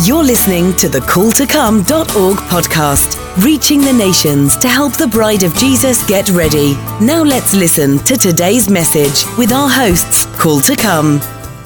You're listening to the calltocome.org podcast, reaching the nations to help the bride of Jesus get ready. Now let's listen to today's message with our hosts, Call to Come.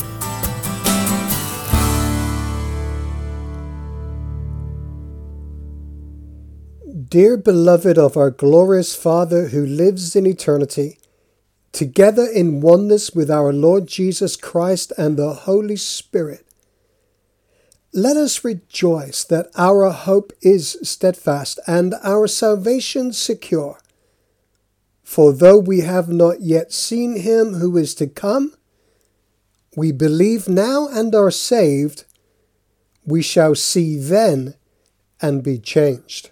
Dear beloved of our glorious Father who lives in eternity, together in oneness with our Lord Jesus Christ and the Holy Spirit, let us rejoice that our hope is steadfast and our salvation secure. For though we have not yet seen him who is to come, we believe now and are saved. We shall see then and be changed.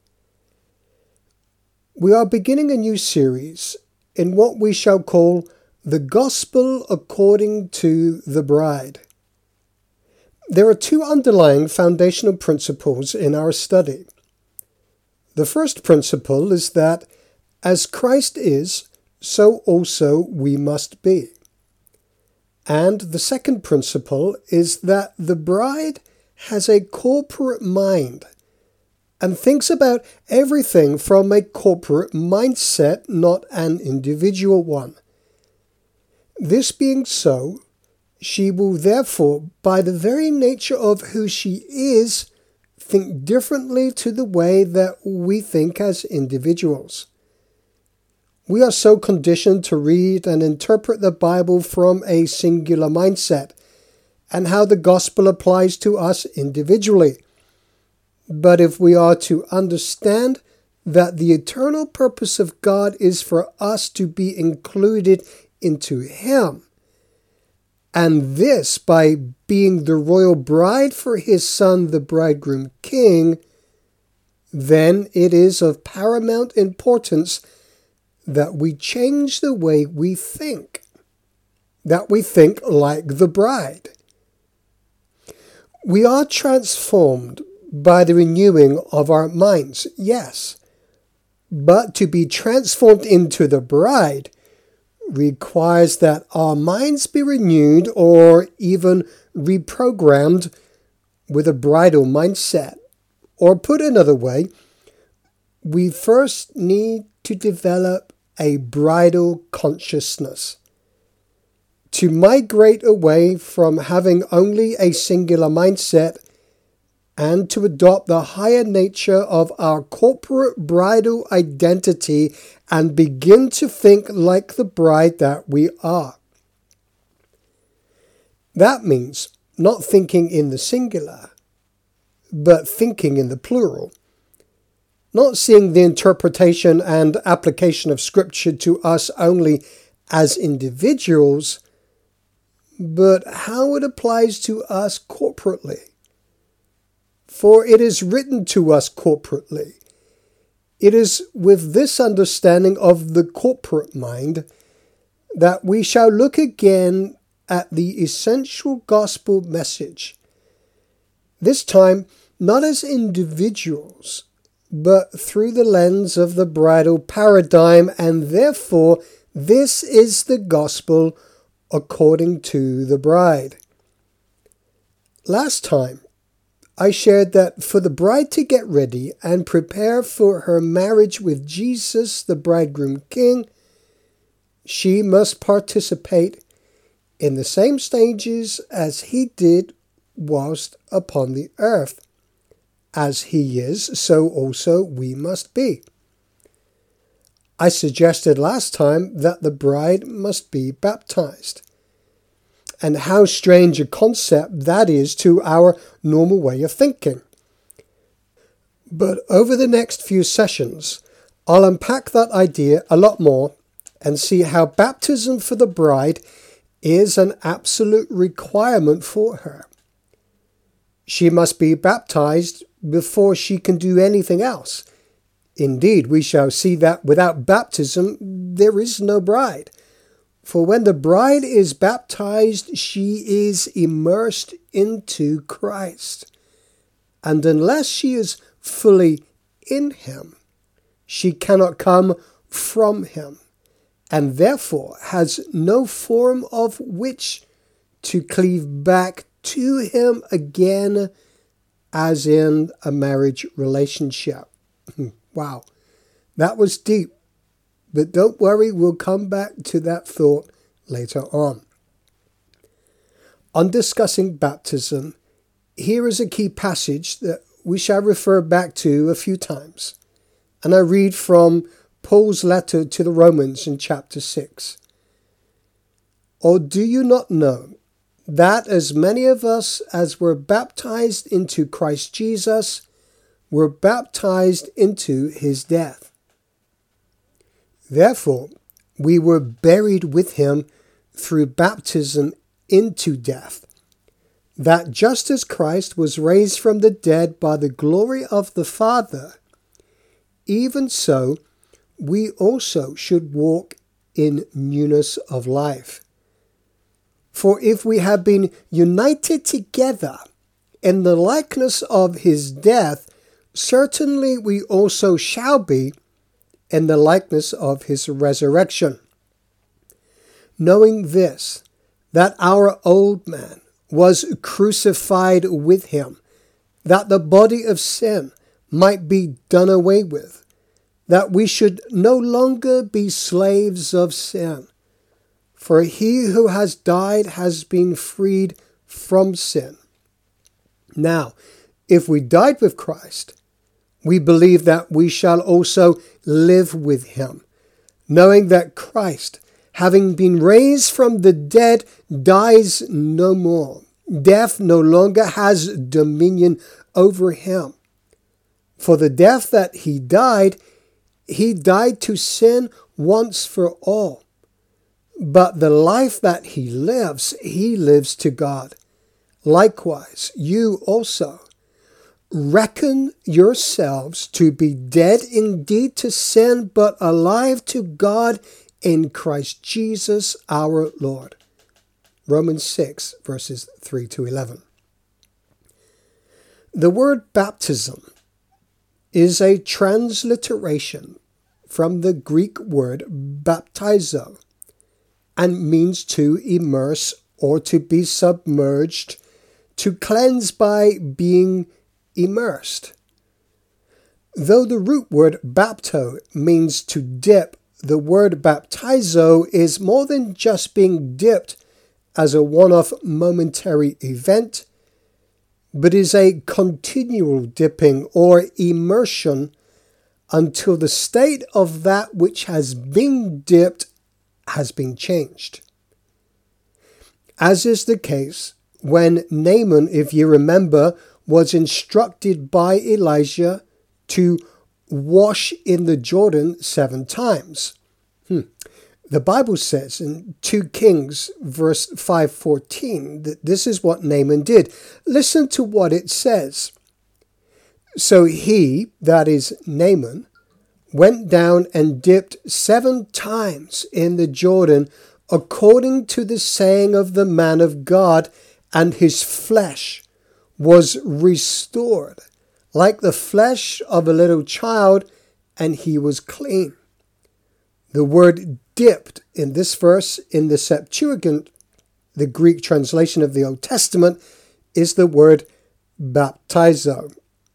We are beginning a new series in what we shall call the Gospel according to the Bride. There are two underlying foundational principles in our study. The first principle is that as Christ is, so also we must be. And the second principle is that the bride has a corporate mind and thinks about everything from a corporate mindset, not an individual one. This being so, she will therefore, by the very nature of who she is, think differently to the way that we think as individuals. We are so conditioned to read and interpret the Bible from a singular mindset and how the gospel applies to us individually. But if we are to understand that the eternal purpose of God is for us to be included into Him, and this by being the royal bride for His Son, the bridegroom king, then it is of paramount importance that we change the way we think, that we think like the bride. We are transformed by the renewing of our minds, yes, but to be transformed into the bride requires that our minds be renewed or even reprogrammed with a bridal mindset. Or put another way, we first need to develop a bridal consciousness, to migrate away from having only a singular mindset and to adopt the higher nature of our corporate bridal identity and begin to think like the bride that we are. That means not thinking in the singular, but thinking in the plural. Not seeing the interpretation and application of Scripture to us only as individuals, but how it applies to us corporately. For it is written to us corporately. It is with this understanding of the corporate mind that we shall look again at the essential gospel message. This time, not as individuals, but through the lens of the bridal paradigm, and therefore this is the gospel according to the bride. Last time, I shared that for the bride to get ready and prepare for her marriage with Jesus, the bridegroom king, she must participate in the same stages as he did whilst upon the earth. As he is, so also we must be. I suggested last time that the bride must be baptized. And how strange a concept that is to our normal way of thinking. But over the next few sessions, I'll unpack that idea a lot more and see how baptism for the bride is an absolute requirement for her. She must be baptized before she can do anything else. Indeed, we shall see that without baptism, there is no bride. For when the bride is baptized, she is immersed into Christ. And unless she is fully in him, she cannot come from him, and therefore has no form of which to cleave back to him again as in a marriage relationship. Wow, that was deep. But don't worry, we'll come back to that thought later on. On discussing baptism, here is a key passage that we shall refer back to a few times. And I read from Paul's letter to the Romans in chapter 6. Or do you not know that as many of us as were baptized into Christ Jesus were baptized into his death? Therefore, we were buried with him through baptism into death, that just as Christ was raised from the dead by the glory of the Father, even so we also should walk in newness of life. For if we have been united together in the likeness of his death, certainly we also shall be in the likeness of his resurrection. Knowing this, that our old man was crucified with him, that the body of sin might be done away with, that we should no longer be slaves of sin. For he who has died has been freed from sin. Now, if we died with Christ, we believe that we shall also live with him, knowing that Christ, having been raised from the dead, dies no more. Death no longer has dominion over him. For the death that he died to sin once for all. But the life that he lives to God. Likewise, you also reckon yourselves to be dead indeed to sin, but alive to God in Christ Jesus our Lord. Romans 6, verses 3 to 11. The word baptism is a transliteration from the Greek word baptizo, and means to immerse or to be submerged, to cleanse by being immersed. Though the root word bapto means to dip, the word baptizo is more than just being dipped as a one-off momentary event, but is a continual dipping or immersion until the state of that which has been dipped has been changed. As is the case when Naaman, if you remember, was instructed by Elijah to wash in the Jordan 7 times. The Bible says in 2 Kings verse 5:14 that this is what Naaman did. Listen to what it says. So he, that is Naaman, went down and dipped 7 times in the Jordan according to the saying of the man of God, and his flesh was restored like the flesh of a little child, and he was clean. The word dipped in this verse in the Septuagint, the Greek translation of the Old Testament, is the word baptizo.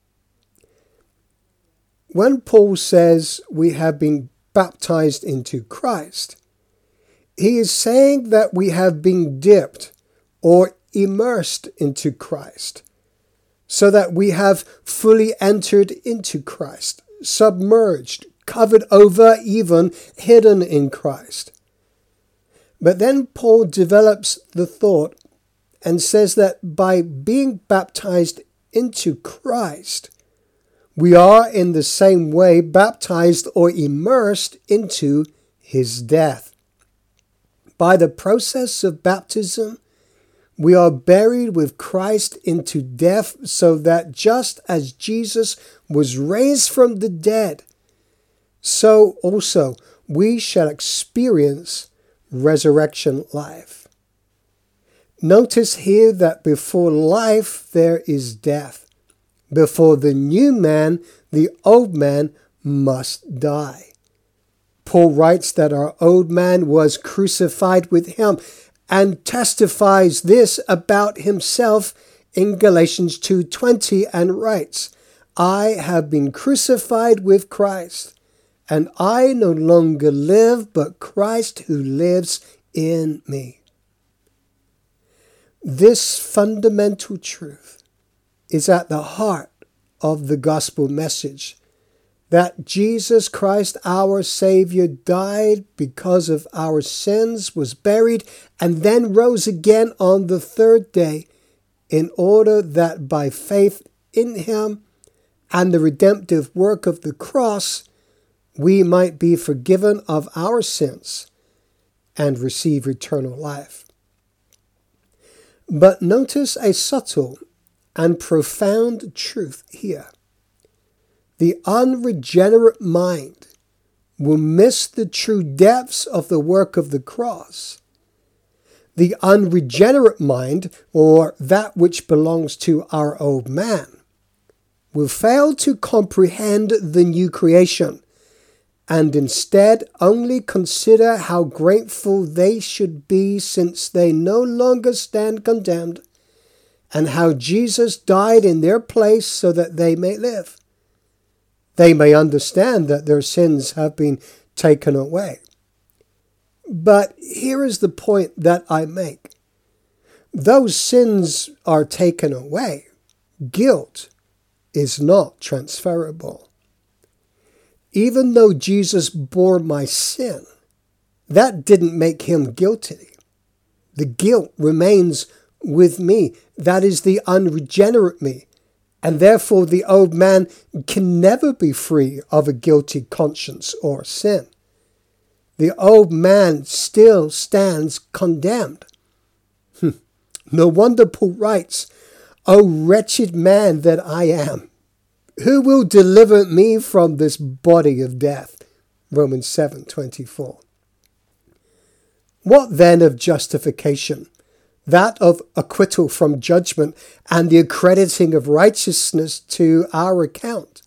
When Paul says we have been baptized into Christ, he is saying that we have been dipped or immersed into Christ, so that we have fully entered into Christ, submerged, covered over, even hidden in Christ. But then Paul develops the thought and says that by being baptized into Christ, we are in the same way baptized or immersed into his death. By the process of baptism, we are buried with Christ into death, so that just as Jesus was raised from the dead, so also we shall experience resurrection life. Notice here that before life there is death. Before the new man, the old man must die. Paul writes that our old man was crucified with him, and testifies this about himself in Galatians 2:20 and writes, I have been crucified with Christ, and I no longer live, but Christ who lives in me. This fundamental truth is at the heart of the gospel message, that Jesus Christ, our Savior, died because of our sins, was buried, and then rose again on the third day, in order that by faith in him and the redemptive work of the cross, we might be forgiven of our sins and receive eternal life. But notice a subtle and profound truth here. The unregenerate mind will miss the true depths of the work of the cross. The unregenerate mind, or that which belongs to our old man, will fail to comprehend the new creation, and instead only consider how grateful they should be since they no longer stand condemned, and how Jesus died in their place so that they may live. They may understand that their sins have been taken away. But here is the point that I make. Those sins are taken away. Guilt is not transferable. Even though Jesus bore my sin, that didn't make him guilty. The guilt remains with me. That is the unregenerate me. And therefore the old man can never be free of a guilty conscience or sin. The old man still stands condemned. No wonder Paul writes, O wretched man that I am, who will deliver me from this body of death? Romans 7:24. What then of justification? That of acquittal from judgment and the accrediting of righteousness to our account.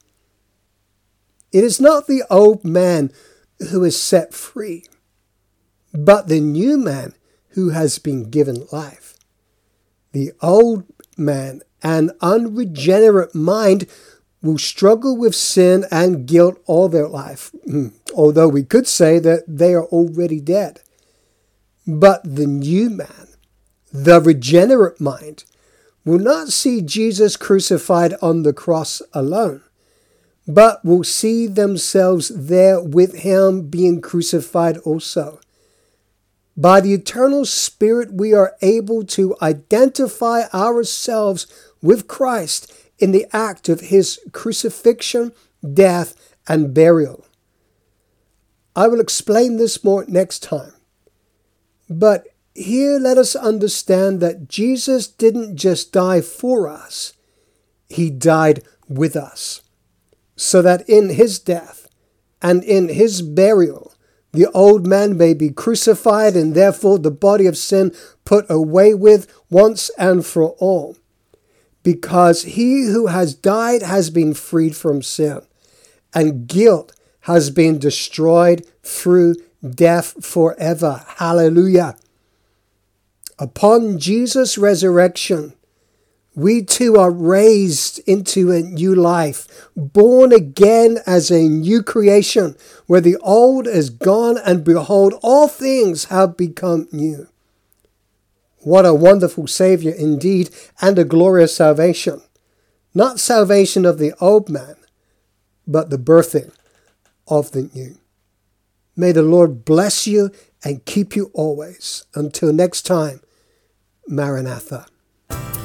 It is not the old man who is set free, but the new man who has been given life. The old man and unregenerate mind will struggle with sin and guilt all their life, although we could say that they are already dead. But the new man, the regenerate mind, will not see Jesus crucified on the cross alone, but will see themselves there with him being crucified also. By the eternal Spirit, we are able to identify ourselves with Christ in the act of his crucifixion, death, and burial. I will explain this more next time. But here let us understand that Jesus didn't just die for us, he died with us, so that in his death and in his burial, the old man may be crucified and therefore the body of sin put away with once and for all. Because he who has died has been freed from sin, and guilt has been destroyed through death forever. Hallelujah. Upon Jesus' resurrection, we too are raised into a new life, born again as a new creation, where the old is gone and behold, all things have become new. What a wonderful Savior indeed, and a glorious salvation. Not salvation of the old man, but the birthing of the new. May the Lord bless you and keep you always. Until next time, Maranatha.